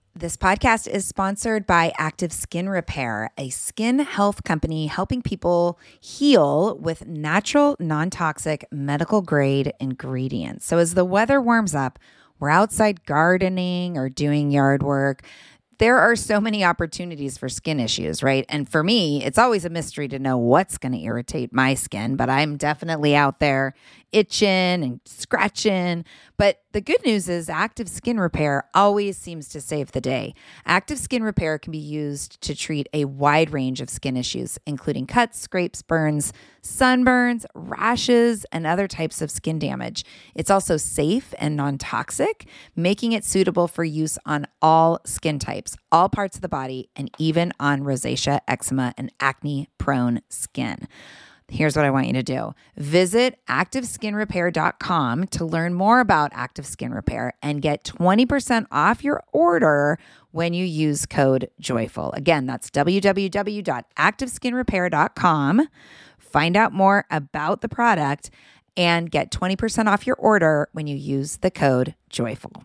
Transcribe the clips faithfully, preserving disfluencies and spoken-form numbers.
This podcast is sponsored by Active Skin Repair, a skin health company helping people heal with natural, non-toxic, medical-grade ingredients. So as the weather warms up, we're outside gardening or doing yard work. There are so many opportunities for skin issues, right? And for me, it's always a mystery to know what's going to irritate my skin, but I'm definitely out there itching and scratching. But the good news is Active Skin Repair always seems to save the day. Active Skin Repair can be used to treat a wide range of skin issues, including cuts, scrapes, burns, sunburns, rashes, and other types of skin damage. It's also safe and non-toxic, making it suitable for use on all skin types, all parts of the body, and even on rosacea, eczema, and acne-prone skin. Here's what I want you to do. Visit active skin repair dot com to learn more about Active Skin Repair and get twenty percent off your order when you use code JOYFUL. Again, that's w w w dot active skin repair dot com. Find out more about the product and get twenty percent off your order when you use the code JOYFUL.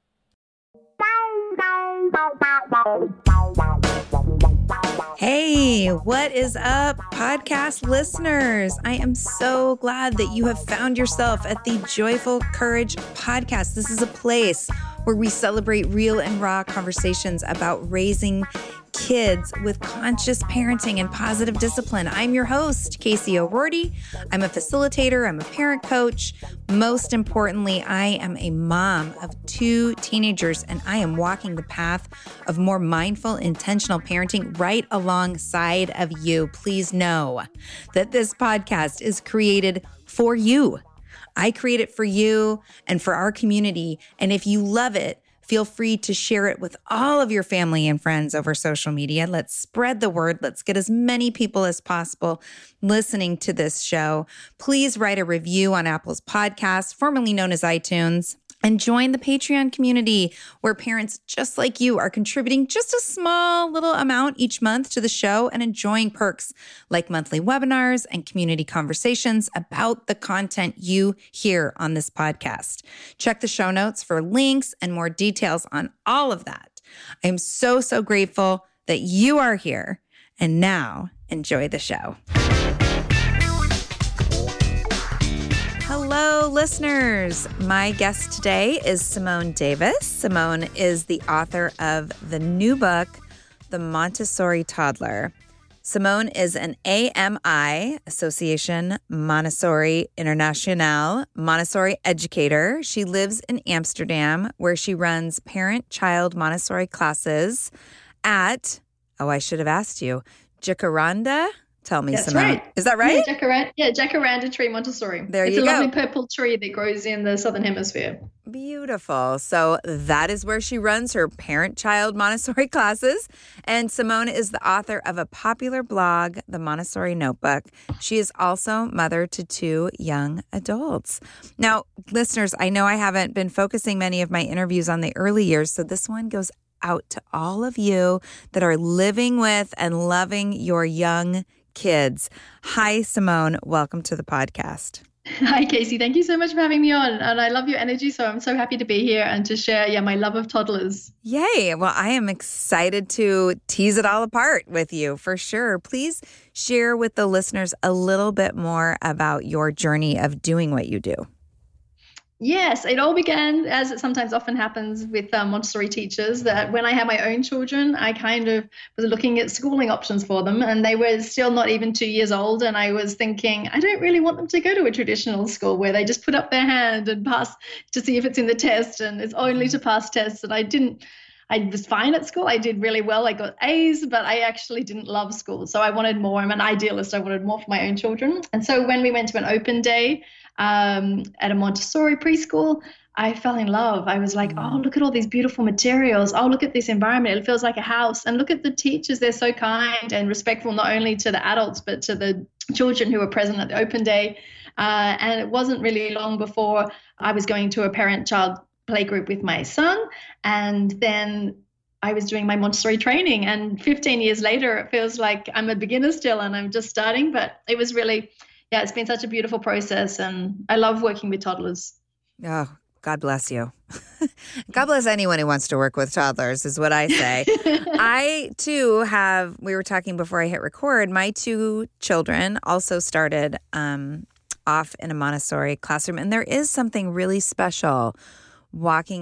Hey, what is up, podcast listeners? I am so glad that you have found yourself at the Joyful Courage podcast. This is a place where we celebrate real and raw conversations about raising kids with conscious parenting and positive discipline. I'm your host, Casey O'Rourke. I'm a facilitator. I'm a parent coach. Most importantly, I am a mom of two teenagers, and I am walking the path of more mindful, intentional parenting right alongside of you. Please know that this podcast is created for you. I create it for you and for our community. And if you love it, feel free to share it with all of your family and friends over social media. Let's spread the word. Let's get as many people as possible listening to this show. Please write a review on Apple's podcast, formerly known as iTunes, and join the Patreon community where parents just like you are contributing just a small little amount each month to the show and enjoying perks like monthly webinars and community conversations about the content you hear on this podcast. Check the show notes for links and more details on all of that. I'm so, so grateful that you are here. And now enjoy the show. Hello, listeners. My guest today is Simone Davis. Simone is the author of the new book, The Montessori Toddler. Simone is an A M I, Association Montessori Internationale, Montessori educator. She lives in Amsterdam, where she runs parent-child Montessori classes at, oh, I should have asked you, Jacaranda? Tell me, That's Simone. Right. Is that right? Yeah, Jacaranda, yeah, Jacaranda tree Montessori. There it's you go. It's a lovely purple tree that grows in the Southern Hemisphere. Beautiful. So that is where she runs her parent-child Montessori classes. And Simone is the author of a popular blog, The Montessori Notebook. She is also mother to two young adults. Now, listeners, I know I haven't been focusing many of my interviews on the early years, so this one goes out to all of you that are living with and loving your young kids. Hi, Simone. Welcome to the podcast. Hi, Casey. Thank you so much for having me on. And I love your energy, so I'm so happy to be here and to share, yeah, my love of toddlers. Yay. Well, I am excited to tease it all apart with you for sure. Please share with the listeners a little bit more about your journey of doing what you do. Yes, it all began, as it sometimes often happens with um, Montessori teachers, that when I had my own children, I kind of was looking at schooling options for them, and they were still not even two years old. And I was thinking, I don't really want them to go to a traditional school where they just put up their hand and pass to see if it's in the test, and it's only to pass tests. And I didn't, I was fine at school. I did really well. I got A's, but I actually didn't love school. So I wanted more. I'm an idealist. I wanted more for my own children. And so when we went to an open day, Um, at a Montessori preschool, I fell in love. I was like, oh, look at all these beautiful materials. Oh, look at this environment. It feels like a house. And look at the teachers. They're so kind and respectful, not only to the adults, but to the children who were present at the open day. Uh, and it wasn't really long before I was going to a parent-child play group with my son. And then I was doing my Montessori training. And fifteen years later, it feels like I'm a beginner still and I'm just starting. But it was really... yeah, it's been such a beautiful process, and I love working with toddlers. Oh, God bless you. God bless anyone who wants to work with toddlers is what I say. I, too, have, we were talking before I hit record, my two children also started um, off in a Montessori classroom. And there is something really special walking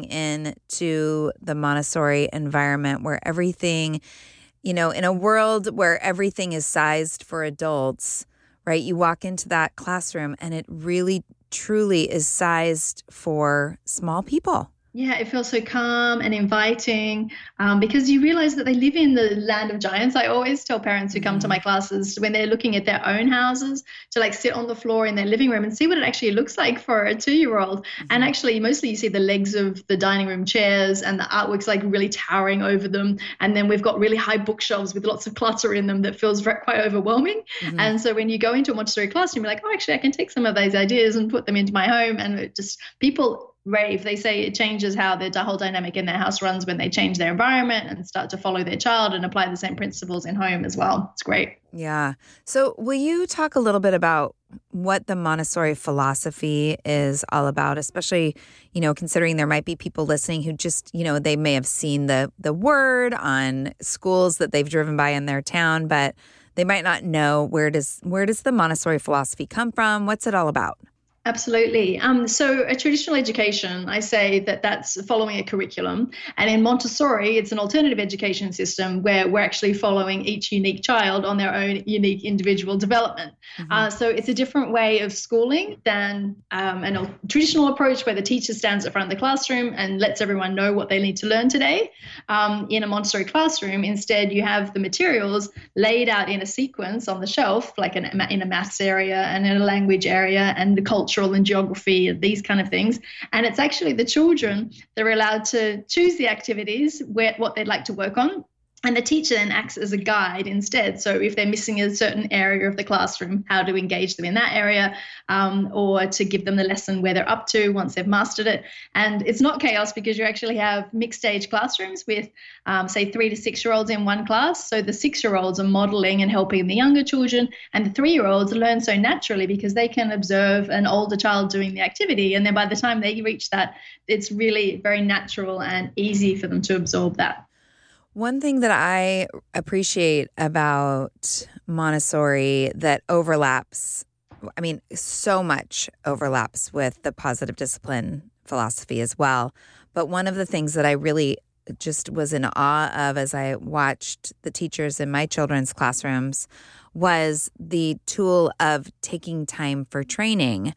into the Montessori environment where everything, you know, in a world where everything is sized for adults, right? You walk into that classroom and it really truly is sized for small people. Yeah, it feels so calm and inviting um, because you realize that they live in the land of giants. I always tell parents who come to my classes when they're looking at their own houses to like sit on the floor in their living room and see what it actually looks like for a two-year-old. Mm-hmm. And actually, mostly you see the legs of the dining room chairs and the artwork's like really towering over them. And then we've got really high bookshelves with lots of clutter in them that feels quite overwhelming. Mm-hmm. And so when you go into a Montessori classroom, you're like, oh, actually, I can take some of these ideas and put them into my home. And it just people rave. They say it changes how the whole dynamic in their house runs when they change their environment and start to follow their child and apply the same principles in home as well. It's great. Yeah. So will you talk a little bit about what the Montessori philosophy is all about, especially, you know, considering there might be people listening who just, you know, they may have seen the the word on schools that they've driven by in their town, but they might not know where does where does the Montessori philosophy come from? What's it all about? Absolutely. Um, so a traditional education, I say that that's following a curriculum. And in Montessori, it's an alternative education system where we're actually following each unique child on their own unique individual development. Mm-hmm. Uh, so it's a different way of schooling than um, a traditional approach where the teacher stands at front of the classroom and lets everyone know what they need to learn today. Um, in a Montessori classroom, instead, you have the materials laid out in a sequence on the shelf, like in a, in a maths area and in a language area and the culture and geography and these kind of things. And it's actually the children that are allowed to choose the activities, where, what they'd like to work on. And the teacher then acts as a guide instead. So if they're missing a certain area of the classroom, how to engage them in that area, um, or to give them the lesson where they're up to once they've mastered it. And it's not chaos because you actually have mixed age classrooms with, um, say, three to six-year-olds in one class. So the six-year-olds are modeling and helping the younger children, and the three-year-olds learn so naturally because they can observe an older child doing the activity. And then by the time they reach that, it's really very natural and easy for them to absorb that. One thing that I appreciate about Montessori that overlaps, I mean, so much overlaps with the positive discipline philosophy as well. But one of the things that I really just was in awe of as I watched the teachers in my children's classrooms was the tool of taking time for training.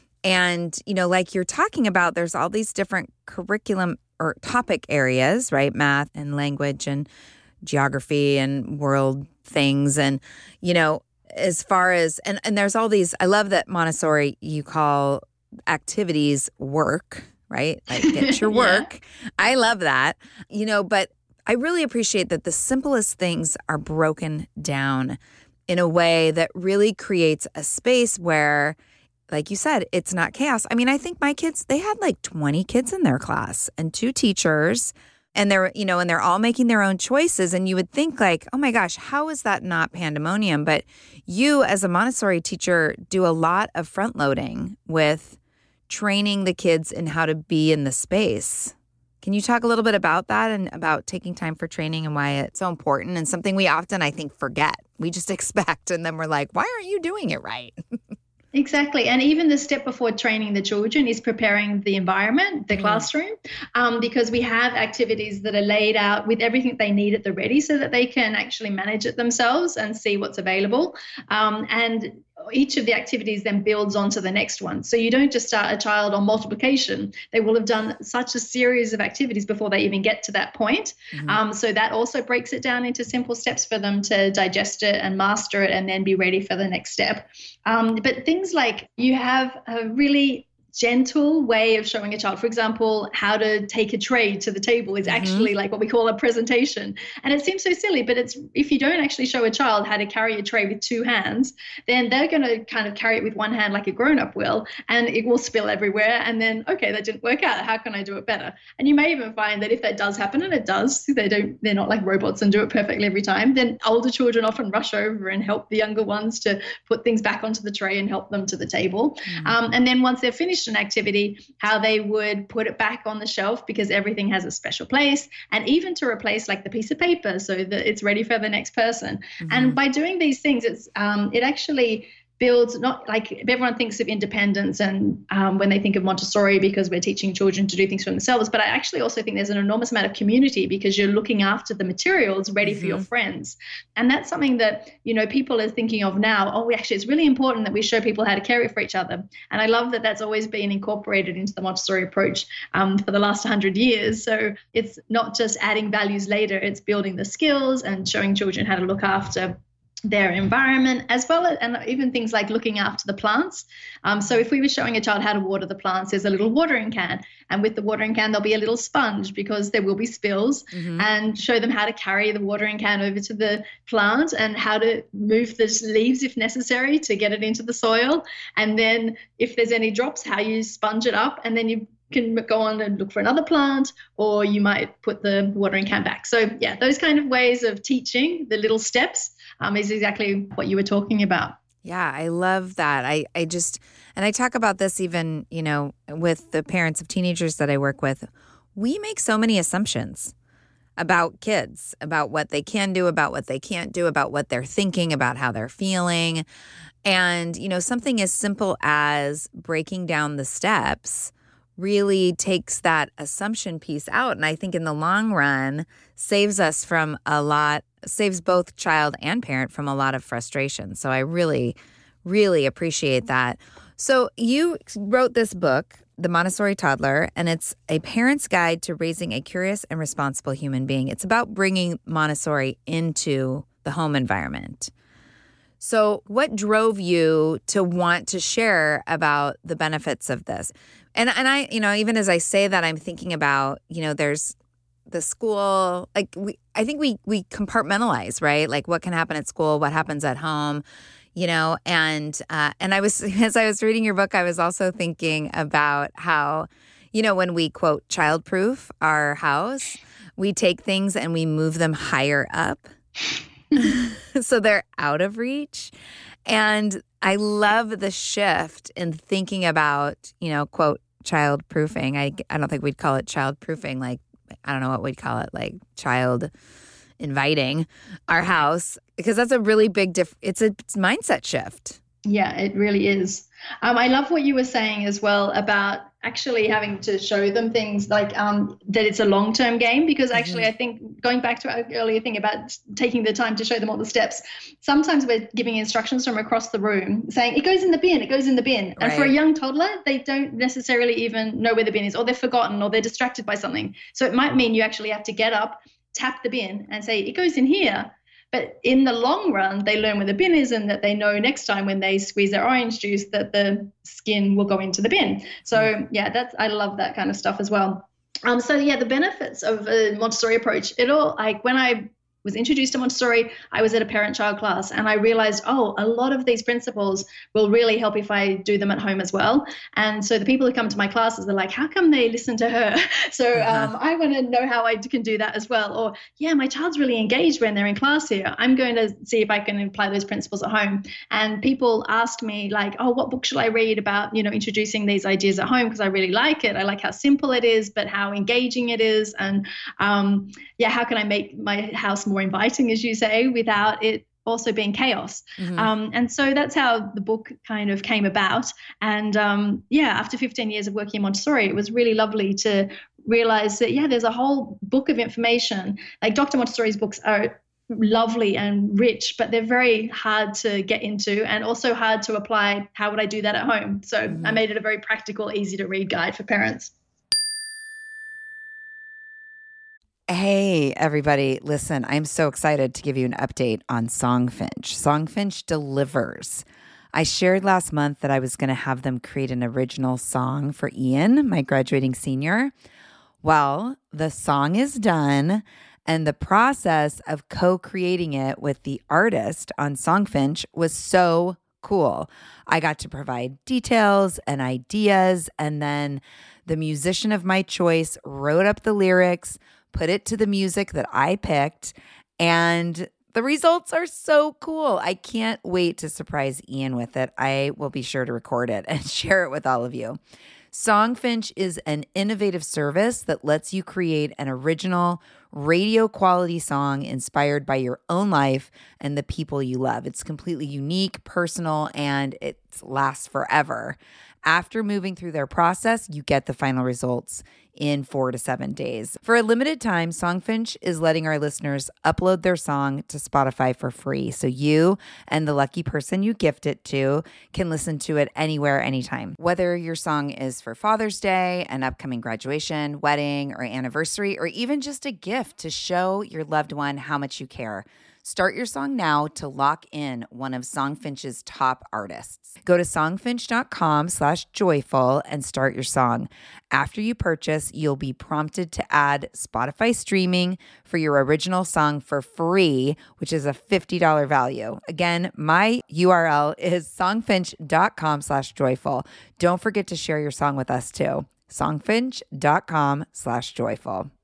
And, you know, like you're talking about, there's all these different curriculum or topic areas, right? Math and language and geography and world things. And, you know, as far as, and, and there's all these, I love that Montessori, you call activities work, right? Like get your work. Yeah. I love that, you know, but I really appreciate that the simplest things are broken down in a way that really creates a space where, like you said, it's not chaos. I mean, I think my kids, they had like twenty kids in their class and two teachers, and they're, you know, and they're all making their own choices. And you would think like, oh my gosh, how is that not pandemonium? But you as a Montessori teacher do a lot of front loading with training the kids in how to be in the space. Can you talk a little bit about that and about taking time for training and why it's so important and something we often, I think, forget? We just expect, and then we're like, why aren't you doing it right? Exactly. And even the step before training the children is preparing the environment, the mm. classroom, um, because we have activities that are laid out with everything they need at the ready so that they can actually manage it themselves and see what's available. Um, and each of the activities then builds onto the next one. So you don't just start a child on multiplication. They will have done such a series of activities before they even get to that point. Mm-hmm. Um, so that also breaks it down into simple steps for them to digest it and master it and then be ready for the next step. Um, but things like you have a really gentle way of showing a child, for example, how to take a tray to the table is actually mm-hmm. like what we call a presentation. And it seems so silly, but it's if you don't actually show a child how to carry a tray with two hands, then they're going to kind of carry it with one hand like a grown-up will, and it will spill everywhere. And then, okay, that didn't work out. How can I do it better? And you may even find that if that does happen, and it does, they don't, they're not like robots and do it perfectly every time, then older children often rush over and help the younger ones to put things back onto the tray and help them to the table. Mm-hmm. Um, and then once they're finished finished an activity, how they would put it back on the shelf because everything has a special place, and even to replace like the piece of paper so that it's ready for the next person. Mm-hmm. And by doing these things, it's um, it actually builds, not like everyone thinks of independence and um, when they think of Montessori because we're teaching children to do things for themselves, but I actually also think there's an enormous amount of community because you're looking after the materials ready mm-hmm. for your friends. And that's something that, you know, people are thinking of now. Oh, we actually, it's really important that we show people how to care for each other. And I love that that's always been incorporated into the Montessori approach um, for the last one hundred years. So it's not just adding values later, it's building the skills and showing children how to look after their environment, as well as, and even things like looking after the plants. Um, so if we were showing a child how to water the plants, there's a little watering can, and with the watering can there'll be a little sponge because there will be spills, mm-hmm. and show them how to carry the watering can over to the plant and how to move the leaves if necessary to get it into the soil, and then if there's any drops, how you sponge it up, and then you can go on and look for another plant, or you might put the watering can back. So yeah, those kind of ways of teaching the little steps um, is exactly what you were talking about. Yeah, I love that. I, I just, and I talk about this even, you know, with the parents of teenagers that I work with. We make so many assumptions about kids, about what they can do, about what they can't do, about what they're thinking, about how they're feeling. And, you know, something as simple as breaking down the steps really takes that assumption piece out. And I think in the long run saves us from a lot, saves both child and parent from a lot of frustration. So I really, really appreciate that. So you wrote this book, The Montessori Toddler, and it's a parent's guide to raising a curious and responsible human being. It's about bringing Montessori into the home environment. So what drove you to want to share about the benefits of this? And and I, you know, even as I say that, I'm thinking about, you know, there's the school, like we, I think we we compartmentalize, right? Like what can happen at school, what happens at home, you know, and uh, and I was, as I was reading your book, I was also thinking about how, you know, when we quote childproof our house, we take things and we move them higher up. So they're out of reach. And I love the shift in thinking about, you know, quote, child proofing. I, I don't think we'd call it child proofing. Like, I don't know what we'd call it, like child inviting our house, because that's a really big, diff- it's a it's mindset shift. Yeah, it really is. Um, I love what you were saying as well about actually having to show them things like um, that it's a long-term game, because actually mm-hmm. I think going back to our earlier thing about taking the time to show them all the steps, sometimes we're giving instructions from across the room saying it goes in the bin, it goes in the bin. Right. And for a young toddler, they don't necessarily even know where the bin is, or they've forgotten, or they're distracted by something. So it might mean you actually have to get up, tap the bin and say it goes in here. But in the long run, they learn where the bin is, and that they know next time when they squeeze their orange juice that the skin will go into the bin. So yeah, that's, I love that kind of stuff as well. Um, so yeah, the benefits of a Montessori approach, it all, like when I was introduced to Montessori, I was at a parent-child class, and I realized, oh, a lot of these principles will really help if I do them at home as well. And so the people who come to my classes are like, how come they listen to her? So uh-huh. um, I want to know how I can do that as well. Or, yeah, my child's really engaged when they're in class here. I'm going to see if I can apply those principles at home. And people asked me like, oh, what book should I read about, you know, introducing these ideas at home? Because I really like it. I like how simple it is, but how engaging it is. And um, yeah, how can I make my house more more inviting, as you say, without it also being chaos. Mm-hmm. Um, and so that's how the book kind of came about. And um, yeah, after fifteen years of working in Montessori, it was really lovely to realize that, yeah, there's a whole book of information. Like Doctor Montessori's books are lovely and rich, but they're very hard to get into and also hard to apply. How would I do that at home? So mm-hmm. I made it a very practical, easy to read guide for parents. Hey, everybody. Listen, I'm so excited to give you an update on Songfinch. Songfinch delivers. I shared last month that I was going to have them create an original song for Ian, my graduating senior. Well, the song is done, and the process of co-creating it with the artist on Songfinch was so cool. I got to provide details and ideas, and then the musician of my choice wrote up the lyrics, put it to the music that I picked, and The results are so cool. I can't wait to surprise Ian with it. I will be sure to record it and share it with all of you. Songfinch is an innovative service that lets you create an original radio quality song inspired by your own life and the people you love. It's completely unique, personal, and it lasts forever. After moving through their process, you get the final results in four to seven days. For a limited time, Songfinch is letting our listeners upload their song to Spotify for free. So you and the lucky person you gift it to can listen to it anywhere, anytime. Whether your song is for Father's Day, an upcoming graduation, wedding, or anniversary, or even just a gift to show your loved one how much you care. Start your song now to lock in one of Songfinch's top artists. Go to songfinch.com slash joyful and start your song. After you purchase, you'll be prompted to add Spotify streaming for your original song for free, which is a fifty dollars value. Again, my U R L is songfinch.com slash joyful. Don't forget to share your song with us too. songfinch.com slash joyful.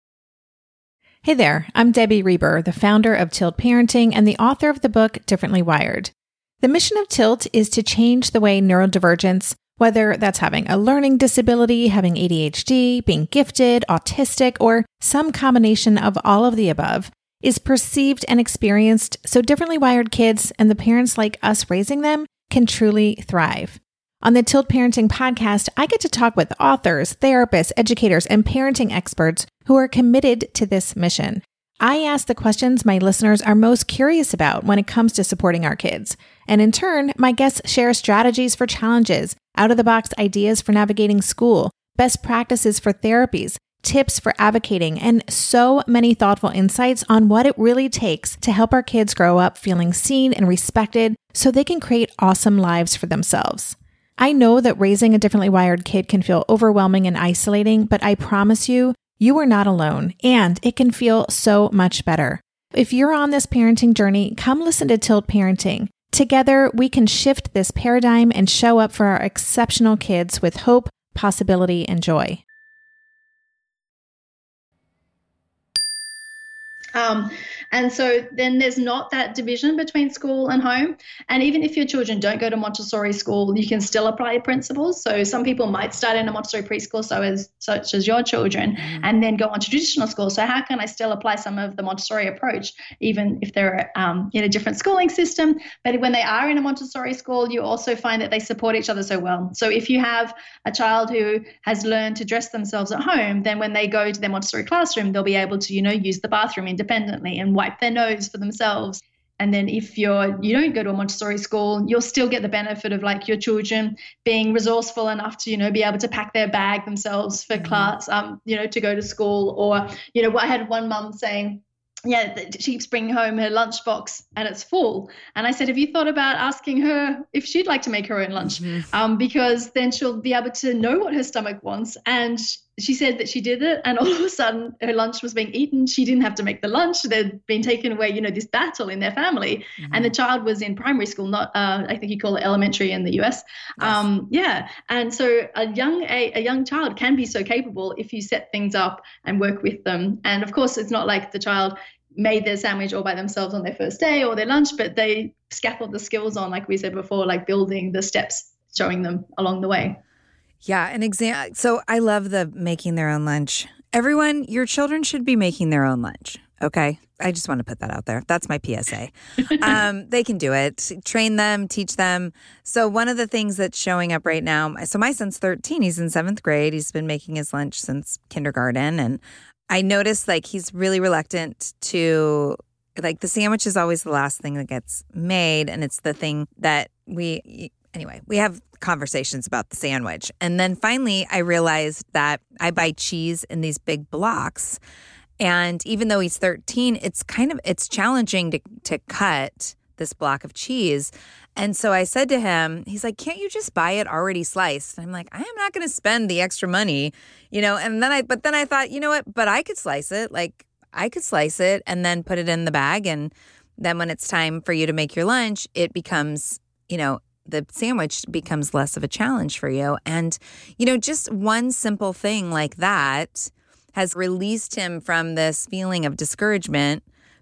Hey there, I'm Debbie Reber, the founder of Tilt Parenting and the author of the book Differently Wired. The mission of Tilt is to change the way neurodivergence, whether that's having a learning disability, having A D H D, being gifted, autistic, or some combination of all of the above, is perceived and experienced so differently wired kids and the parents like us raising them can truly thrive. On the Tilt Parenting podcast, I get to talk with authors, therapists, educators, and parenting experts who are committed to this mission. I ask the questions my listeners are most curious about when it comes to supporting our kids. And in turn, my guests share strategies for challenges, out-of-the-box ideas for navigating school, best practices for therapies, tips for advocating, and so many thoughtful insights on what it really takes to help our kids grow up feeling seen and respected so they can create awesome lives for themselves. I know that raising a differently wired kid can feel overwhelming and isolating, but I promise you, you are not alone, and it can feel so much better. If you're on this parenting journey, come listen to Tilt Parenting. Together, we can shift this paradigm and show up for our exceptional kids with hope, possibility, and joy. Um, and so then there's not that division between school and home. And even if your children don't go to Montessori school, you can still apply principles. So some people might start in a Montessori preschool, so as such as your children, mm-hmm. and then go on to traditional school. So how can I still apply some of the Montessori approach, even if they're um, in a different schooling system? But when they are in a Montessori school, you also find that they support each other so well. So if you have a child who has learned to dress themselves at home, then when they go to their Montessori classroom, they'll be able to, you know, use the bathroom independently and wipe their nose for themselves. And then if you're you don't go to a Montessori school, you'll still get the benefit of like your children being resourceful enough to, you know, be able to pack their bag themselves for mm-hmm. class, um, you know, to go to school. Or, you know, I had one mum saying, yeah, she keeps bringing home her lunchbox and it's full. And I said, have you thought about asking her if she'd like to make her own lunch? Mm-hmm. Um, because then she'll be able to know what her stomach wants. And she said that she did it, and all of a sudden her lunch was being eaten. She didn't have to make the lunch. They'd been taken away, you know, this battle in their family. Mm-hmm. And the child was in primary school, not, uh, I think you call it elementary in the U S. Yes. Um, yeah. And so a young, a, a young child can be so capable if you set things up and work with them. And of course, it's not like the child made their sandwich all by themselves on their first day or their lunch, but they scaffold the skills on, like we said before, like building the steps, showing them along the way. Yeah, an exam. So I love the making their own lunch. Everyone, your children should be making their own lunch. Okay. I just want to put that out there. That's my P S A. um, they can do it. Train them, teach them. So one of the things that's showing up right now, so my son's thirteen. He's in seventh grade. He's been making his lunch since kindergarten. And I noticed like he's really reluctant to, like the sandwich is always the last thing that gets made. And it's the thing that we, anyway, we have conversations about the sandwich. And then finally I realized that I buy cheese in these big blocks. And even though he's thirteen, it's kind of, it's challenging to, to cut this block of cheese. And so I said to him, he's like, can't you just buy it already sliced? And I'm like, I am not going to spend the extra money, you know? And then I, but then I thought, you know what, but I could slice it. Like I could slice it and then put it in the bag. And then when it's time for you to make your lunch, it becomes, you know, the sandwich becomes less of a challenge for you. And, you know, just one simple thing like that has released him from this feeling of discouragement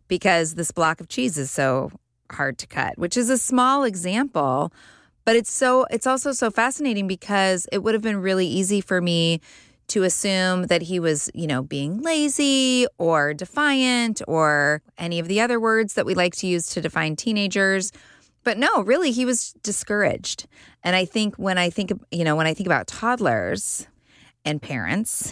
because this block of cheese is so hard to cut, which is a small example, but it's so it's also so fascinating because it would have been really easy for me to assume that he was, you know, being lazy or defiant or any of the other words that we like to use to define teenagers. But no, really, he was discouraged. And I think when I think, you know, when I think about toddlers and parents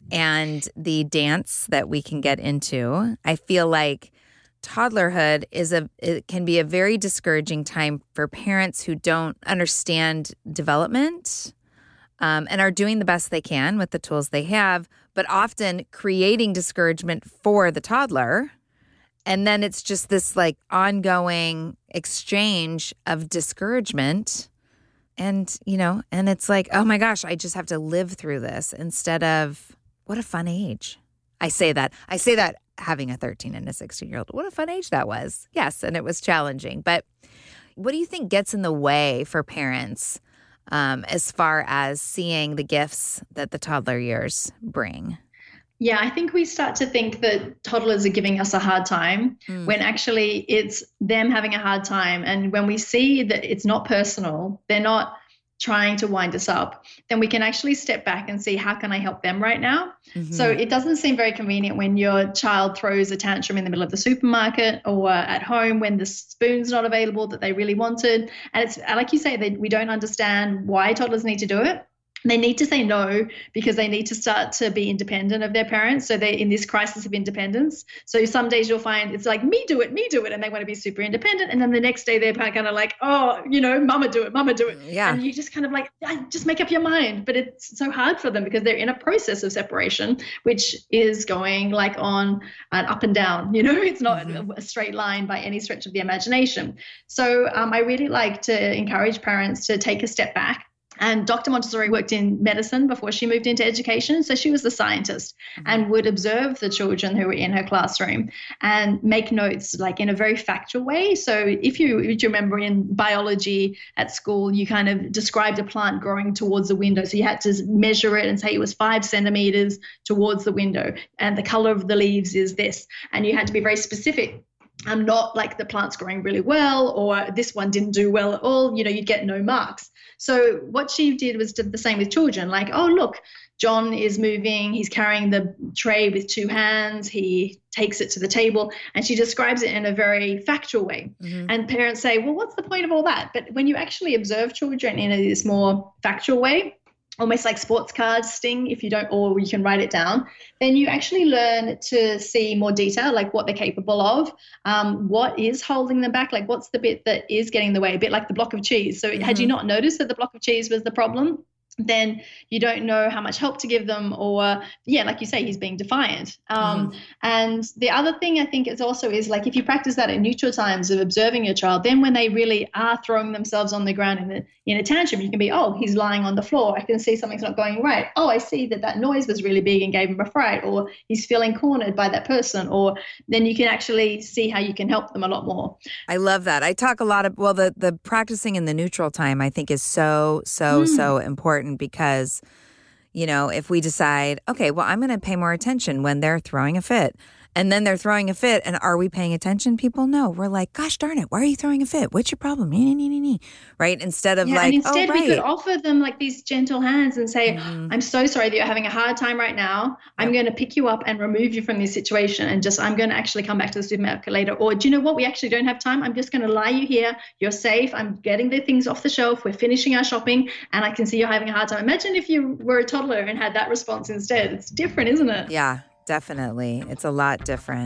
and the dance that we can get into, I feel like toddlerhood is a it can be a very discouraging time for parents who don't understand development um, and are doing the best they can with the tools they have, but often creating discouragement for the toddler. And then it's just this like ongoing exchange of discouragement. And, you know, and it's like, oh my gosh, I just have to live through this instead of what a fun age. I say that. I say that having a thirteen and a sixteen-year-old. What a fun age that was. Yes, and it was challenging. But what do you think gets in the way for parents um, as far as seeing the gifts that the toddler years bring? Yeah, I think we start to think that toddlers are giving us a hard time mm. when actually it's them having a hard time. And when we see that it's not personal, they're not trying to wind us up, then we can actually step back and see, how can I help them right now? Mm-hmm. So it doesn't seem very convenient when your child throws a tantrum in the middle of the supermarket or at home when the spoon's not available that they really wanted. And it's like you say, they, we don't understand why toddlers need to do it. They need to say no because they need to start to be independent of their parents. So they're in this crisis of independence. So some days you'll find it's like, me do it, me do it. And they want to be super independent. And then the next day they're kind of like, oh, you know, mama do it, mama do it. Yeah. And you just kind of like, just make up your mind. But it's so hard for them because they're in a process of separation, which is going like on an up and down, you know, it's not mm-hmm. a straight line by any stretch of the imagination. So um, I really like to encourage parents to take a step back. And Doctor Montessori worked in medicine before she moved into education. So she was the scientist mm-hmm. and would observe the children who were in her classroom and make notes like in a very factual way. So if you, if you remember in biology at school, you kind of described a plant growing towards the window. So you had to measure it and say it was five centimeters towards the window and the color of the leaves is this. And you had to be very specific. I'm not like the plant's growing really well or this one didn't do well at all. You know, you get no marks. So what she did was did the same with children, like, oh, look, John is moving. He's carrying the tray with two hands. He takes it to the table and she describes it in a very factual way. Mm-hmm. And parents say, well, what's the point of all that? But when you actually observe children in this more factual way, almost like sports cards sting if you don't, or you can write it down, then you actually learn to see more detail, like what they're capable of, um, what is holding them back, like what's the bit that is getting in the way, a bit like the block of cheese. So mm-hmm. had you not noticed that the block of cheese was the problem, then you don't know how much help to give them or, yeah, like you say, he's being defiant. Um, mm. And the other thing I think is also is like if you practice that at neutral times of observing your child, then when they really are throwing themselves on the ground in a, in a tantrum, you can be, oh, he's lying on the floor. I can see something's not going right. Oh, I see that that noise was really big and gave him a fright, or he's feeling cornered by that person, or then you can actually see how you can help them a lot more. I love that. I talk a lot of, well, the, the practicing in the neutral time I think is so, so, mm. so important. Because, you know, if we decide, okay, well, I'm going to pay more attention when they're throwing a fit. And then they're throwing a fit. And are we paying attention? People know. We're like, gosh darn it, why are you throwing a fit? What's your problem? Nee, nee, nee, nee. Right? Instead of yeah, like, and instead oh, right. we could offer them like these gentle hands and say, mm-hmm. I'm so sorry that you're having a hard time right now. I'm yep. going to pick you up and remove you from this situation. And just, I'm going to actually come back to the supermarket later. Or do you know what? We actually don't have time. I'm just going to lie you here. You're safe. I'm getting the things off the shelf. We're finishing our shopping and I can see you're having a hard time. Imagine if you were a toddler and had that response instead. It's different, isn't it? Yeah, definitely. It's a lot different.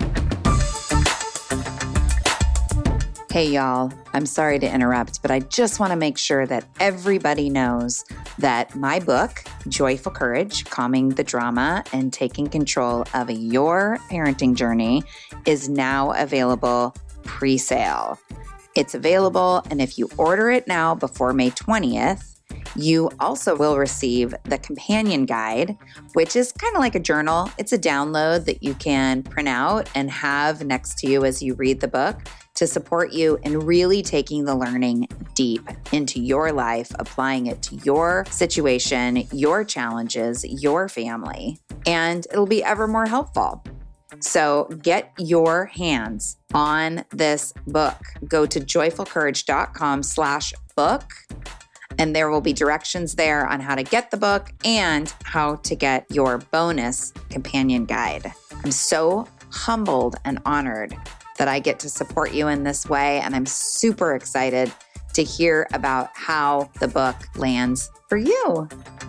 Hey, y'all, I'm sorry to interrupt, but I just want to make sure that everybody knows that my book, Joyful Courage, Calming the Drama and Taking Control of Your Parenting Journey, is now available pre-sale. It's available, and if you order it now before May twentieth, you also will receive the companion guide, which is kind of like a journal. It's a download that you can print out and have next to you as you read the book to support you in really taking the learning deep into your life, applying it to your situation, your challenges, your family, and it'll be ever more helpful. So get your hands on this book. Go to joyfulcourage.com slash book, and there will be directions there on how to get the book and how to get your bonus companion guide. I'm so humbled and honored that I get to support you in this way, and I'm super excited to hear about how the book lands for you.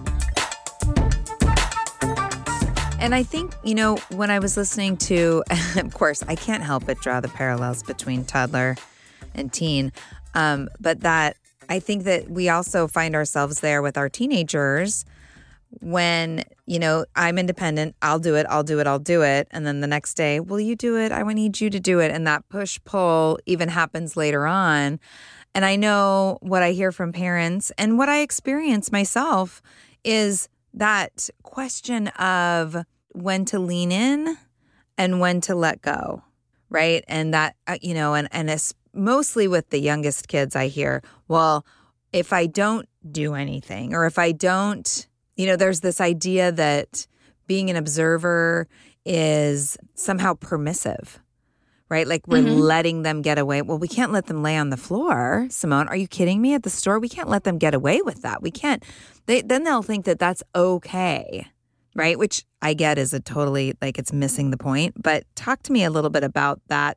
And I think, you know, when I was listening to, of course, I can't help but draw the parallels between toddler and teen, um, but that I think that we also find ourselves there with our teenagers when, you know, I'm independent, I'll do it, I'll do it, I'll do it. And then the next day, will you do it? I need you to do it. And that push-pull even happens later on. And I know what I hear from parents and what I experience myself is that question of when to lean in and when to let go, right? And that, you know, and, and it's mostly with the youngest kids I hear, well, if I don't do anything or if I don't, you know, there's this idea that being an observer is somehow permissive, right? Like we're mm-hmm. letting them get away. Well, we can't let them lay on the floor. Simone, are you kidding me? At the store, we can't let them get away with that. We can't. They, then they'll think that that's okay, right? Which I get is a totally, like it's missing the point. But talk to me a little bit about that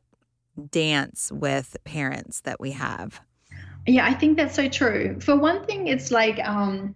dance with parents that we have. Yeah, I think that's so true. For one thing, it's like, um,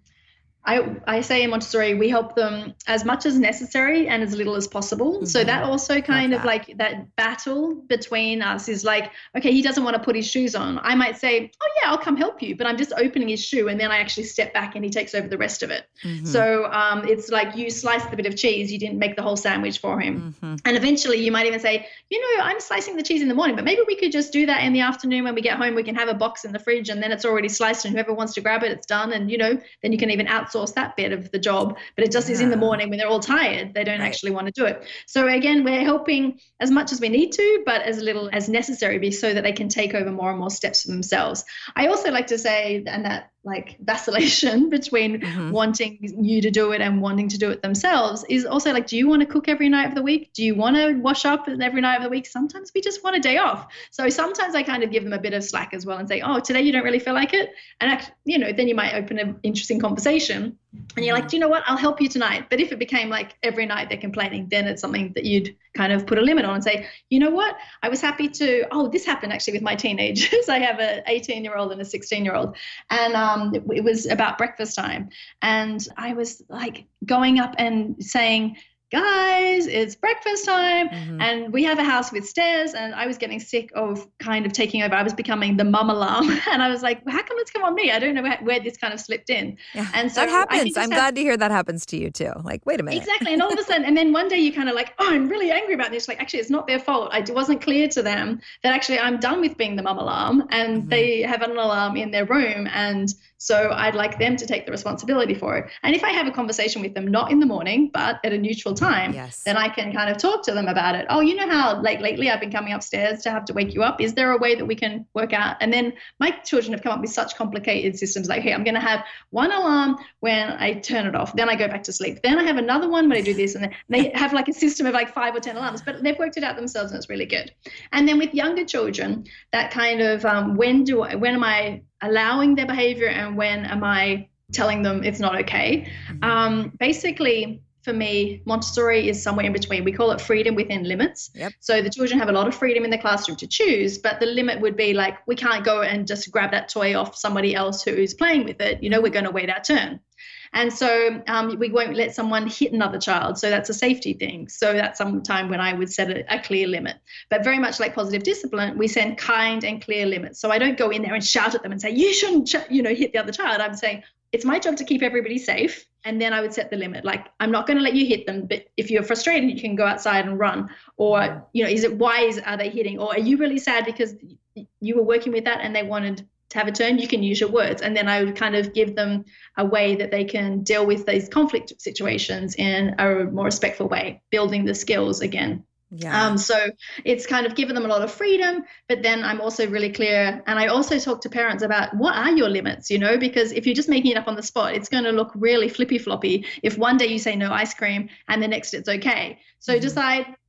I, I say in Montessori, we help them as much as necessary and as little as possible. Mm-hmm. So that also kind Love of that. like that battle between us is like, okay, he doesn't want to put his shoes on. I might say, oh yeah, I'll come help you, but I'm just opening his shoe. And then I actually step back and he takes over the rest of it. Mm-hmm. So um, it's like you sliced the bit of cheese, you didn't make the whole sandwich for him. Mm-hmm. And eventually you might even say, you know, I'm slicing the cheese in the morning, but maybe we could just do that in the afternoon when we get home. We can have a box in the fridge and then it's already sliced and whoever wants to grab it, it's done. And, you know, then you can even outsource that bit of the job, but it just yeah. is in the morning when they're all tired, they don't right. actually want to do it. So again, we're helping as much as we need to, but as little as necessary so that they can take over more and more steps for themselves. I also like to say, and that like vacillation between mm-hmm. wanting you to do it and wanting to do it themselves is also like, do you want to cook every night of the week? Do you want to wash up every night of the week? Sometimes we just want a day off. So sometimes I kind of give them a bit of slack as well and say, oh, today you don't really feel like it. And actually, you know, then you might open an interesting conversation and you're like, do you know what? I'll help you tonight. But if it became like every night they're complaining, then it's something that you'd kind of put a limit on and say, you know what? I was happy to, oh, this happened actually with my teenagers. I have an eighteen year old and a sixteen year old. And um, it, it was about breakfast time. And I was like going up and saying, guys, it's breakfast time. Mm-hmm. And we have a house with stairs. And I was getting sick of kind of taking over. I was becoming the mum alarm. And I was like, well, how come it's come on me? I don't know where, where this kind of slipped in. Yeah, and so that happens. I'm had, glad to hear that happens to you too. Like, wait a minute. Exactly. And all of a sudden, and then one day you kind of like, oh, I'm really angry about this. Like, actually, it's not their fault. I, it wasn't clear to them that actually I'm done with being the mum alarm. And mm-hmm. they have an alarm in their room. And so I'd like them to take the responsibility for it. And if I have a conversation with them, not in the morning, but at a neutral time, yes. then I can kind of talk to them about it. Oh, you know how like lately I've been coming upstairs to have to wake you up. Is there a way that we can work out? And then my children have come up with such complicated systems like, hey, I'm going to have one alarm when I turn it off. Then I go back to sleep. Then I have another one when I do this. And then they have like a system of like five or ten alarms, but they've worked it out themselves and it's really good. And then with younger children, that kind of um, when do I, when am I allowing their behavior and when am I telling them it's not okay? Mm-hmm. Um, basically, for me, Montessori is somewhere in between. We call it freedom within limits. Yep. So the children have a lot of freedom in the classroom to choose, but the limit would be like, we can't go and just grab that toy off somebody else who's playing with it. You know, we're going to wait our turn. And so um, we won't let someone hit another child. So that's a safety thing. So that's some time when I would set a, a clear limit. But very much like positive discipline, we send kind and clear limits. So I don't go in there and shout at them and say, you shouldn't, ch- you know, hit the other child. I'm saying, it's my job to keep everybody safe. And then I would set the limit. Like, I'm not going to let you hit them, but if you're frustrated, you can go outside and run. Or, you know, is it, why is, are they hitting? Or are you really sad because you were working with that and they wanted to have a turn? You can use your words. And then I would kind of give them a way that they can deal with these conflict situations in a more respectful way, building the skills again. Yeah. Um, so it's kind of given them a lot of freedom, but then I'm also really clear. And I also talk to parents about what are your limits, you know, because if you're just making it up on the spot, it's going to look really flippy floppy if one day you say no ice cream and the next it's okay. So mm-hmm. decide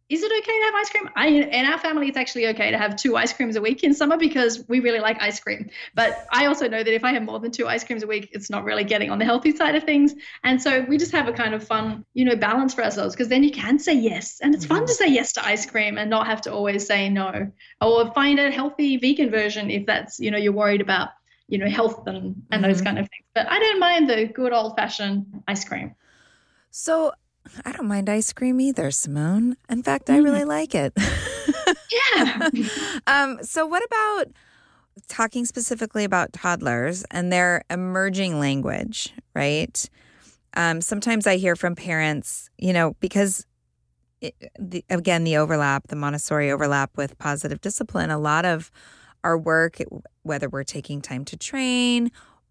is it okay to have ice cream? I, in our family, it's actually okay to have two ice creams a week in summer because we really like ice cream. But I also know that if I have more than two ice creams a week, it's not really getting on the healthy side of things. And so we just have a kind of fun, you know, balance for ourselves, because then you can say yes. And it's mm-hmm. fun to say yes to ice cream and not have to always say no. Or find a healthy vegan version if that's, you know, you're worried about, you know, health and, and mm-hmm. those kind of things. But I don't mind the good old fashioned ice cream. So I don't mind ice cream either, Simone. In fact, I really like it. Yeah. um, so what about talking specifically about toddlers and their emerging language, right? Um, sometimes I hear from parents, you know, because, it, the, again, the overlap, the Montessori overlap with positive discipline, a lot of our work, whether we're taking time to train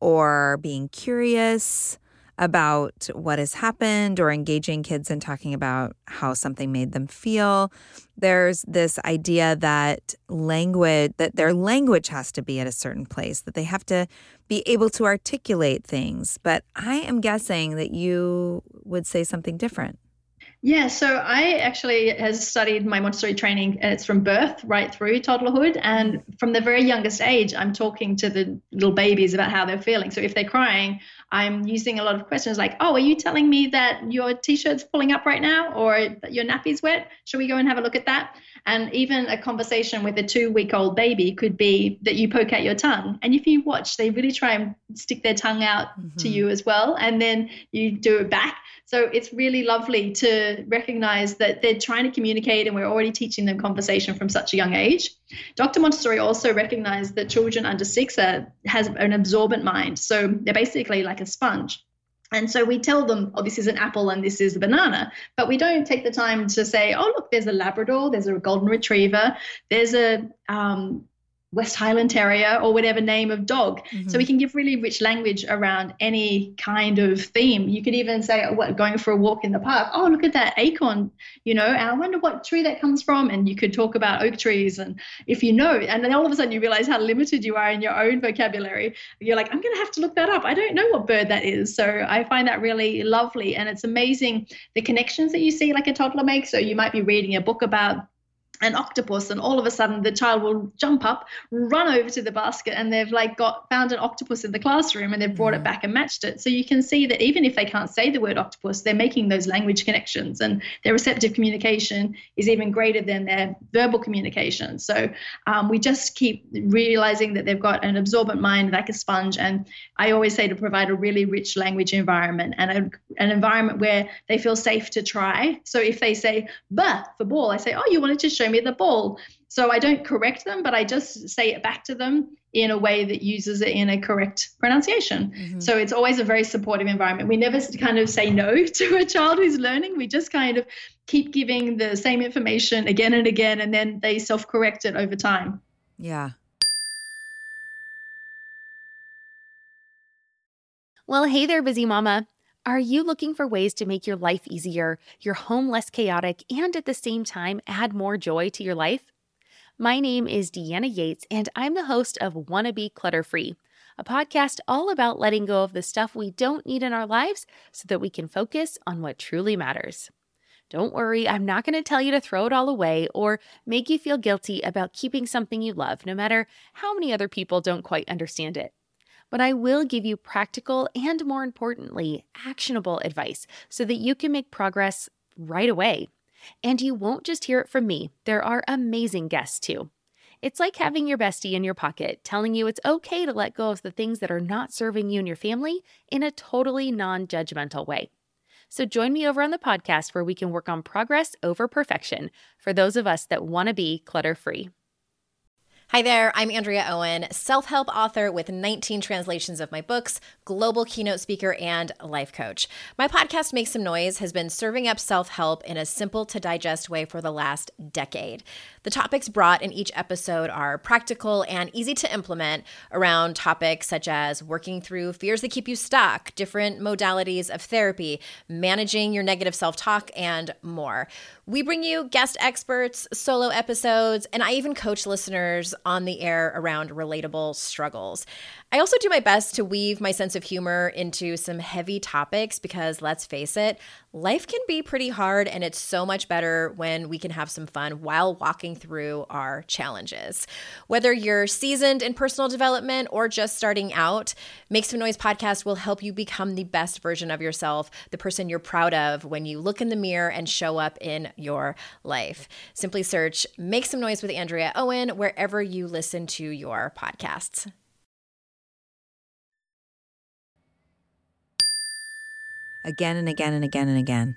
or being curious about what has happened or engaging kids and talking about how something made them feel. There's this idea that language, that their language has to be at a certain place, that they have to be able to articulate things. But I am guessing that you would say something different. Yeah, so I actually has studied my Montessori training, and it's from birth right through toddlerhood. And from the very youngest age, I'm talking to the little babies about how they're feeling. So if they're crying, I'm using a lot of questions like, oh, are you telling me that your T-shirt's pulling up right now, or that your nappy's wet? Should we go and have a look at that? And even a conversation with a two-week-old baby could be that you poke out your tongue. And if you watch, they really try and stick their tongue out mm-hmm. to you as well. And then you do it back. So it's really lovely to recognize that they're trying to communicate, and we're already teaching them conversation from such a young age. Doctor Montessori also recognized that children under six are, has an absorbent mind. So they're basically like a sponge. And so we tell them, oh, this is an apple and this is a banana. But we don't take the time to say, oh, look, there's a Labrador, there's a golden retriever, there's a um, West Highland Terrier, or whatever name of dog. Mm-hmm. So we can give really rich language around any kind of theme. You could even say, oh, what, going for a walk in the park, oh, look at that acorn, you know, and I wonder what tree that comes from. And you could talk about oak trees. And if you know, and then all of a sudden you realize how limited you are in your own vocabulary, you're like, I'm going to have to look that up. I don't know what bird that is. So I find that really lovely. And it's amazing the connections that you see like a toddler makes. So you might be reading a book about an octopus, and all of a sudden the child will jump up, run over to the basket, and they've like got found an octopus in the classroom, and they've brought it back and matched it. So you can see that even if they can't say the word octopus, they're making those language connections, and their receptive communication is even greater than their verbal communication. So um, we just keep realizing that they've got an absorbent mind like a sponge. And I always say to provide a really rich language environment, and a, an environment where they feel safe to try. So if they say "ba" for ball, I say, oh, you wanted to show me the ball. So I don't correct them, but I just say it back to them in a way that uses it in a correct pronunciation. Mm-hmm. So it's always a very supportive environment. We never kind of say no to a child who's learning. We just kind of keep giving the same information again and again, and then they self-correct it over time. Yeah. Well, hey there, busy mama. Are you looking for ways to make your life easier, your home less chaotic, and at the same time add more joy to your life? My name is Deanna Yates, and I'm the host of Wanna Be Clutter-Free, a podcast all about letting go of the stuff we don't need in our lives so that we can focus on what truly matters. Don't worry, I'm not going to tell you to throw it all away or make you feel guilty about keeping something you love, no matter how many other people don't quite understand it. But I will give you practical and, more importantly, actionable advice so that you can make progress right away. And you won't just hear it from me. There are amazing guests too. It's like having your bestie in your pocket telling you it's okay to let go of the things that are not serving you and your family in a totally non-judgmental way. So join me over on the podcast where we can work on progress over perfection for those of us that want to be clutter-free. Hi there, I'm Andrea Owen, self-help author with nineteen translations of my books, global keynote speaker, and life coach. My podcast, Make Some Noise, has been serving up self-help in a simple-to-digest way for the last decade. The topics brought in each episode are practical and easy to implement around topics such as working through fears that keep you stuck, different modalities of therapy, managing your negative self-talk, and more. We bring you guest experts, solo episodes, and I even coach listeners on the air around relatable struggles. I also do my best to weave my sense of humor into some heavy topics because, let's face it, life can be pretty hard, and it's so much better when we can have some fun while walking through our challenges. Whether you're seasoned in personal development or just starting out, Make Some Noise podcast will help you become the best version of yourself, the person you're proud of when you look in the mirror and show up in your life. Simply search Make Some Noise with Andrea Owen wherever you listen to your podcasts. Again and again and again and again.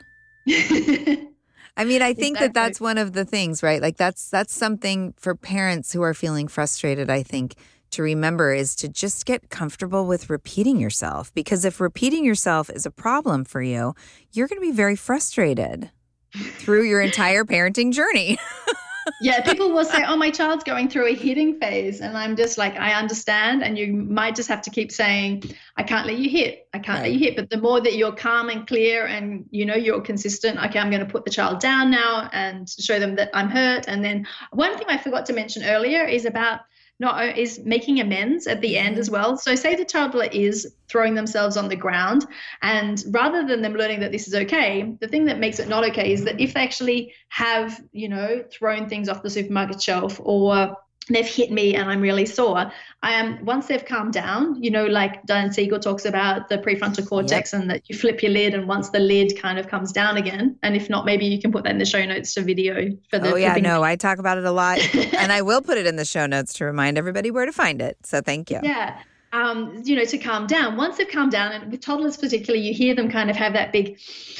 I mean, I think Exactly. that that's one of the things, right? Like that's that's something for parents who are feeling frustrated, I think, to remember is to just get comfortable with repeating yourself. Because if repeating yourself is a problem for you, you're going to be very frustrated through your entire parenting journey. Yeah, people will say, oh, my child's going through a hitting phase. And I'm just like, I understand. And you might just have to keep saying, I can't let you hit. I can't Right. let you hit. But the more that you're calm and clear and, you know, you're consistent, okay, I'm going to put the child down now and show them that I'm hurt. And then one thing I forgot to mention earlier is about not is making amends at the end as well. So say the toddler is throwing themselves on the ground, and rather than them learning that this is okay, the thing that makes it not okay is that if they actually have, you know, thrown things off the supermarket shelf or they've hit me and I'm really sore, I am once they've calmed down, you know, like Diane Siegel talks about the prefrontal cortex yep. and that you flip your lid, and once the lid kind of comes down again, and if not, maybe you can put that in the show notes to video for the Oh yeah, flipping. no, I talk about it a lot, and I will put it in the show notes to remind everybody where to find it. So thank you. Yeah. Um, you know, to calm down. Once they've calmed down, and with toddlers particularly, you hear them kind of have that big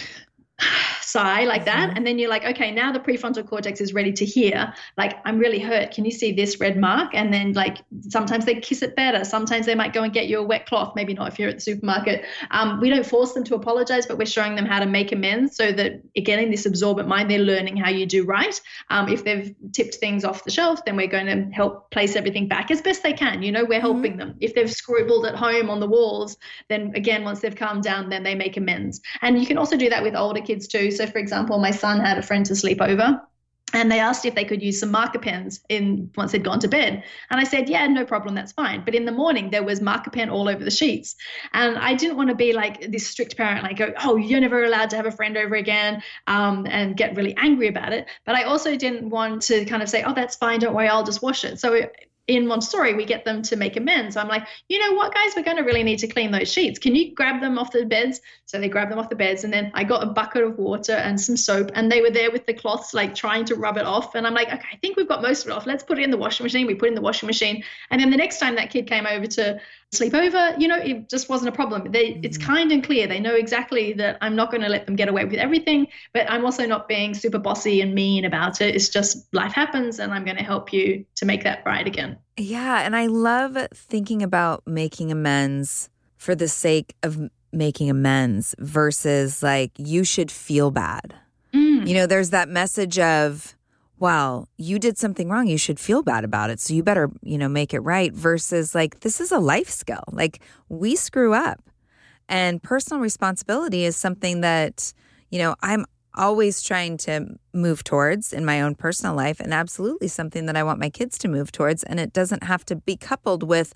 sigh like that, Mm-hmm. and then you're like, okay, now the prefrontal cortex is ready to hear, like, I'm really hurt, can you see this red mark? And then like sometimes they kiss it better, sometimes they might go and get you a wet cloth, maybe not if you're at the supermarket. Um, we don't force them to apologize, but we're showing them how to make amends, so that again, in this absorbent mind, they're learning how you do right. Um, if they've tipped things off the shelf, then we're going to help place everything back as best they can. You know, we're helping mm-hmm. them. If they've scribbled at home on the walls, then again, once they've calmed down, then they make amends. And you can also do that with older kids too. So for example, my son had a friend to sleep over, and they asked if they could use some marker pens in once they'd gone to bed. And I said, yeah, no problem, that's fine. But in the morning, there was marker pen all over the sheets. And I didn't want to be like this strict parent, like go, oh, you're never allowed to have a friend over again, um, and get really angry about it. But I also didn't want to kind of say, oh, that's fine, don't worry, I'll just wash it. So it, in Montessori, we get them to make amends. I'm like, you know what, guys, we're going to really need to clean those sheets. Can you grab them off the beds? So they grab them off the beds, and then I got a bucket of water and some soap, and they were there with the cloths, like trying to rub it off. And I'm like, okay, I think we've got most of it off. Let's put it in the washing machine. We put it in the washing machine. And then the next time that kid came over to sleep over, you know, it just wasn't a problem. They, mm-hmm. It's kind and clear. They know exactly that I'm not going to let them get away with everything, but I'm also not being super bossy and mean about it. It's just life happens, and I'm going to help you to make that right again. Yeah, and I love thinking about making amends for the sake of making amends versus like you should feel bad. Mm. You know, there's that message of, well, you did something wrong, you should feel bad about it, so you better, you know, make it right, versus like this is a life skill. Like we screw up, and personal responsibility is something that, you know, I'm always trying to move towards in my own personal life, and absolutely something that I want my kids to move towards. And it doesn't have to be coupled with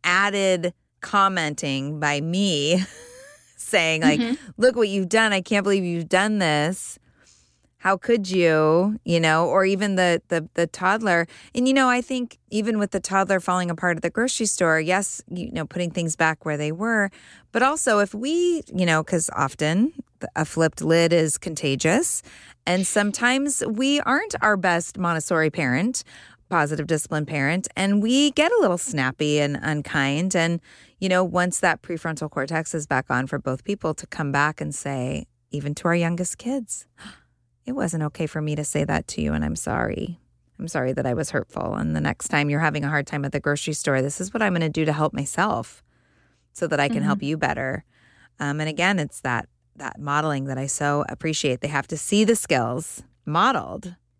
added commenting by me saying like, mm-hmm. look what you've done. I can't believe you've done this. How could you, you know, or even the, the the toddler. And, you know, I think even with the toddler falling apart at the grocery store, yes, you know, putting things back where they were. But also if we, you know, because often a flipped lid is contagious. And sometimes we aren't our best Montessori parent, positive discipline parent, and we get a little snappy and unkind. And, you know, once that prefrontal cortex is back on for both people, to come back and say, even to our youngest kids, it wasn't okay for me to say that to you, and I'm sorry. I'm sorry that I was hurtful. And the next time you're having a hard time at the grocery store, this is what I'm going to do to help myself so that I can mm-hmm. help you better. Um, and again, it's that that modeling that I so appreciate. They have to see the skills modeled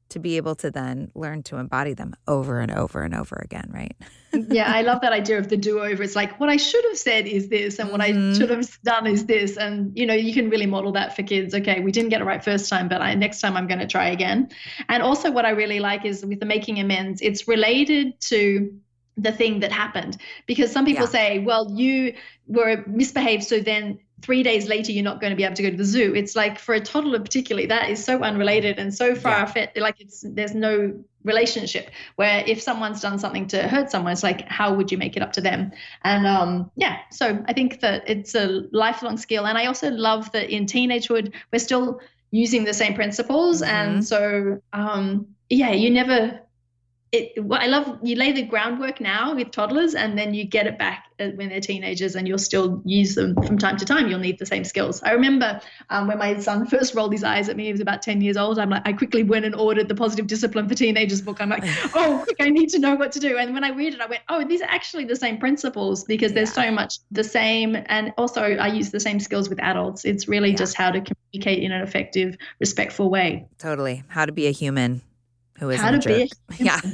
to be able to then learn to embody them over and over and over again, right? Yeah, I love that idea of the do-over. It's like, what I should have said is this, and what mm-hmm. I should have done is this. And, you know, you can really model that for kids. Okay, we didn't get it right first time, but I, next time I'm going to try again. And also what I really like is with the making amends, it's related to the thing that happened. Because some people yeah. say, well, you were misbehaved, so then three days later, you're not going to be able to go to the zoo. It's like, for a toddler particularly, that is so unrelated and so far-fetched, yeah. like it's there's no relationship, where if someone's done something to hurt someone, it's like, how would you make it up to them? And um, yeah, so I think that it's a lifelong skill. And I also love that in teenagehood, we're still using the same principles. Mm-hmm. And so, um, yeah, you never... It, what I love, you lay the groundwork now with toddlers, and then you get it back when they're teenagers, and you'll still use them from time to time. You'll need the same skills. I remember um, when my son first rolled his eyes at me, he was about ten years old. I'm like, I quickly went and ordered the Positive Discipline for Teenagers book. I'm like, oh, quick, I need to know what to do. And when I read it, I went, oh, these are actually the same principles, because yeah. there's so much the same. And also I use the same skills with adults. It's really yeah. just how to communicate in an effective, respectful way. Totally. How to be a human. Who isn't How to a jerk. Be a-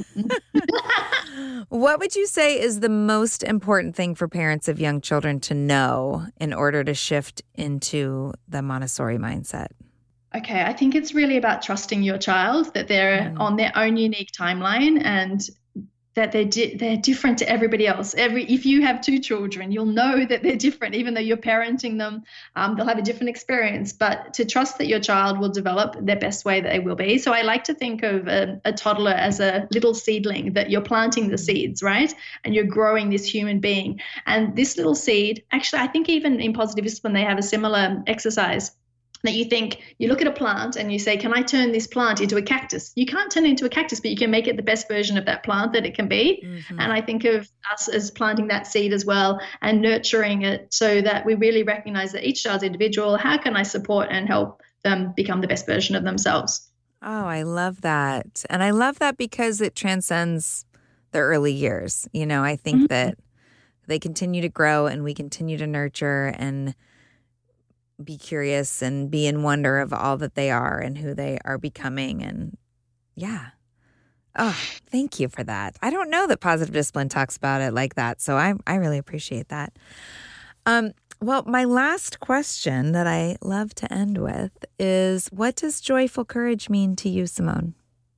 yeah. What would you say is the most important thing for parents of young children to know in order to shift into the Montessori mindset? Okay, I think it's really about trusting your child, that they're mm. on their own unique timeline, and that they're di- they're different to everybody else. Every if you have two children, you'll know that they're different, even though you're parenting them. Um, they'll have a different experience, but to trust that your child will develop their best way that they will be. So I like to think of a, a toddler as a little seedling, that you're planting the seeds, right? And you're growing this human being. And this little seed, actually, I think even in Positive Discipline, they have a similar exercise. That you think, you look at a plant and you say, can I turn this plant into a cactus? You can't turn it into a cactus, but you can make it the best version of that plant that it can be. Mm-hmm. And I think of us as planting that seed as well and nurturing it, so that we really recognize that each child's individual. How can I support and help them become the best version of themselves? Oh, I love that. And I love that because it transcends the early years. You know, I think mm-hmm. that they continue to grow and we continue to nurture and be curious and be in wonder of all that they are and who they are becoming. And yeah. Oh, thank you for that. I don't know that Positive Discipline talks about it like that. So I I really appreciate that. Um, well, my last question that I love to end with is, what does joyful courage mean to you, Simone?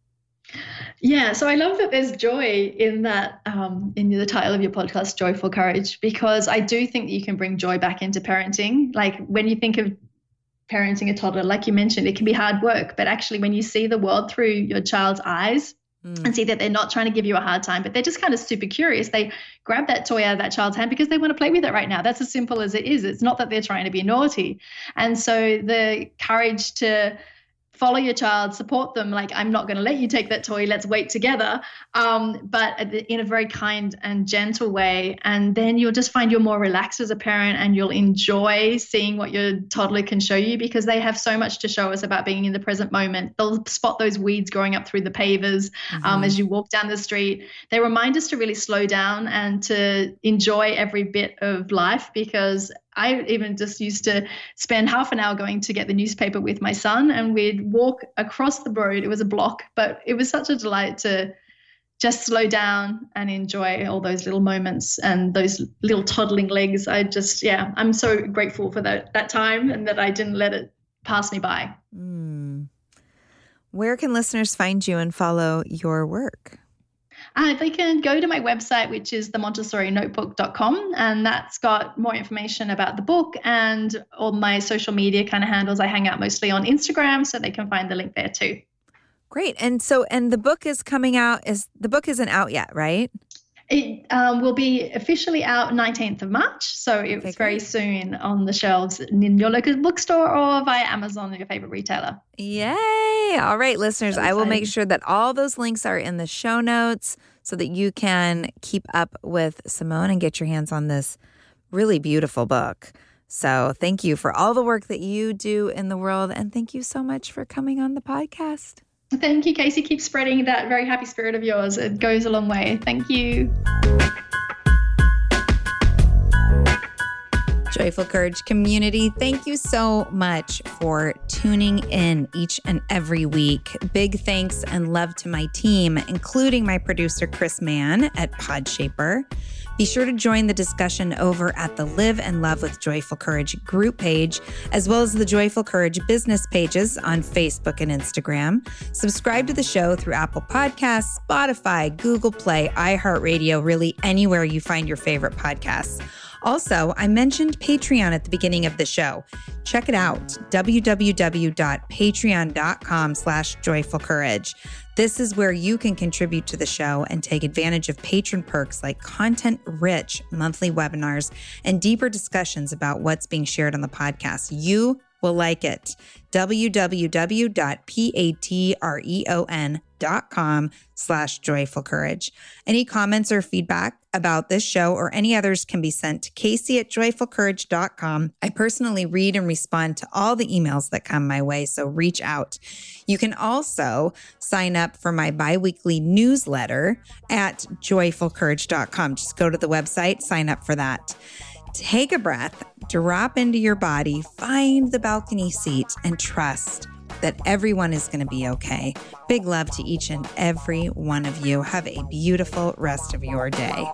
Yeah, so I love that there's joy in that, um, in the title of your podcast, Joyful Courage, because I do think that you can bring joy back into parenting. Like when you think of parenting a toddler, like you mentioned, it can be hard work, but actually when you see the world through your child's eyes mm. and see that they're not trying to give you a hard time, but they're just kind of super curious. They grab that toy out of that child's hand because they want to play with it right now. That's as simple as it is. It's not that they're trying to be naughty. And so the courage to follow your child, support them, like, I'm not going to let you take that toy, let's wait together, um, but in a very kind and gentle way. And then you'll just find you're more relaxed as a parent, and you'll enjoy seeing what your toddler can show you, because they have so much to show us about being in the present moment. They'll spot those weeds growing up through the pavers mm-hmm. um, as you walk down the street. They remind us to really slow down and to enjoy every bit of life, because I even just used to spend half an hour going to get the newspaper with my son, and we'd walk across the road. It was a block, but it was such a delight to just slow down and enjoy all those little moments and those little toddling legs. I just, yeah, I'm so grateful for that, that time, and that I didn't let it pass me by. Mm. Where can listeners find you and follow your work? Uh, they can go to my website, which is the montessori notebook dot com, and that's got more information about the book and all my social media kind of handles. I hang out mostly on Instagram, so they can find the link there too. Great. And so, and the book is coming out, is the book isn't out yet, right? It um, will be officially out nineteenth of March, so it's okay, very soon on the shelves in your local bookstore or via Amazon or your favorite retailer. Yay! All right, listeners, so I will make sure that all those links are in the show notes so that you can keep up with Simone and get your hands on this really beautiful book. So thank you for all the work that you do in the world, and thank you so much for coming on the podcast. Thank you, Casey. Keep spreading that very happy spirit of yours. It goes a long way. Thank you. Joyful Courage community, thank you so much for tuning in each and every week. Big thanks and love to my team, including my producer, Chris Mann at Podshaper. Be sure to join the discussion over at the Live and Love with Joyful Courage group page, as well as the Joyful Courage business pages on Facebook and Instagram. Subscribe to the show through Apple Podcasts, Spotify, Google Play, iHeartRadio, really anywhere you find your favorite podcasts. Also, I mentioned Patreon at the beginning of the show. Check it out, www.patreon.com slash joyful courage. This is where you can contribute to the show and take advantage of patron perks like content-rich monthly webinars and deeper discussions about what's being shared on the podcast. You will like it. www.patreon.com slash joyful courage. Any comments or feedback about this show or any others can be sent to Casey at joyful courage dot com. I personally read and respond to all the emails that come my way, so reach out. You can also sign up for my biweekly newsletter at joyful courage dot com. Just go to the website, sign up for that. Take a breath, drop into your body, find the balcony seat, and trust that everyone is going to be okay. Big love to each and every one of you. Have a beautiful rest of your day.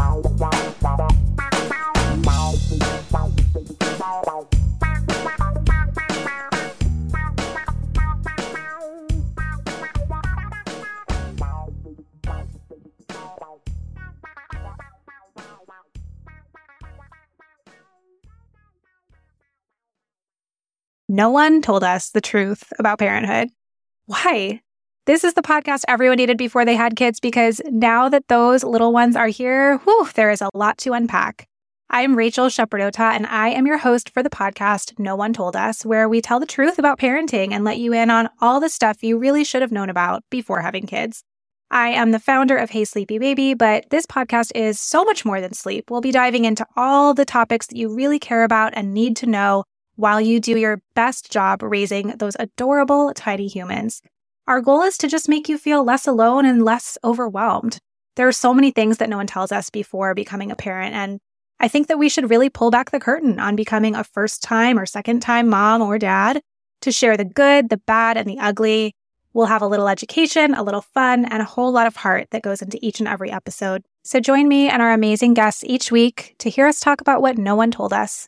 No one told us the truth about parenthood. Why? This is the podcast everyone needed before they had kids, because now that those little ones are here, whew, there is a lot to unpack. I'm Rachel Shepardota, and I am your host for the podcast No One Told Us, where we tell the truth about parenting and let you in on all the stuff you really should have known about before having kids. I am the founder of Hey Sleepy Baby, but this podcast is so much more than sleep. We'll be diving into all the topics that you really care about and need to know while you do your best job raising those adorable tiny humans. Our goal is to just make you feel less alone and less overwhelmed. There are so many things that no one tells us before becoming a parent, and I think that we should really pull back the curtain on becoming a first-time or second-time mom or dad to share the good, the bad, and the ugly. We'll have a little education, a little fun, and a whole lot of heart that goes into each and every episode. So join me and our amazing guests each week to hear us talk about what no one told us.